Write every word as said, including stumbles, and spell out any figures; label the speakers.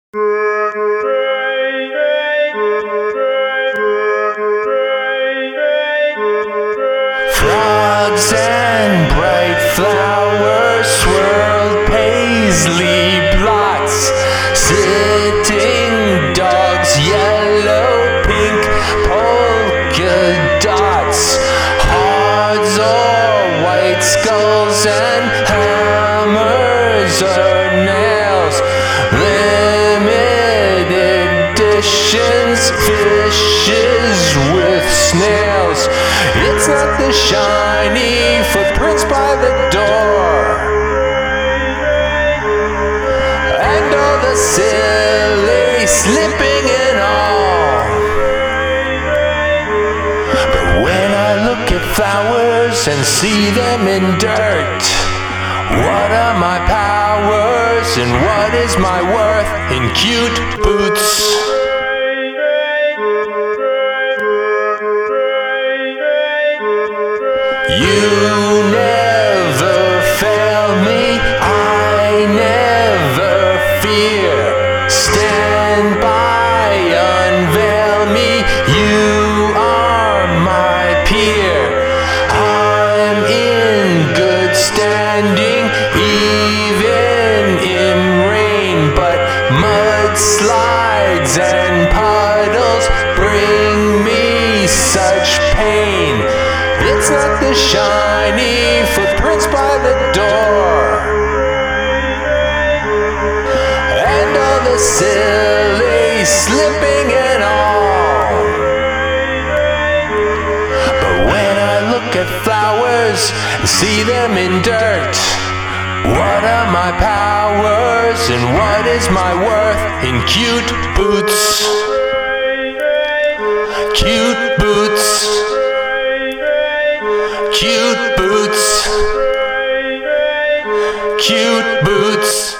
Speaker 1: Frogs and bright flowers swirled paisley blots, sitting dogs, yellow, pink, polka dots, hearts or white skulls and hammers or nails, limited editions, fishes with snails. It's not the shiny footprints by the door, and all the silly slipping and all. But when I look at flowers and see them in dirt, what are my powers and what is my worth in cute boots? You never fail me, I never fear. Stand by, unveil me, you are my peer. I'm in good standing, even in rain, but mudslides and puddles bring me such pain. It's not the shiny footprints by the door, and all the silly slipping and all. But when I look at flowers and see them in dirt, what are my powers and what is my worth in cute boots? Cute boots. Cute boots, cute boots.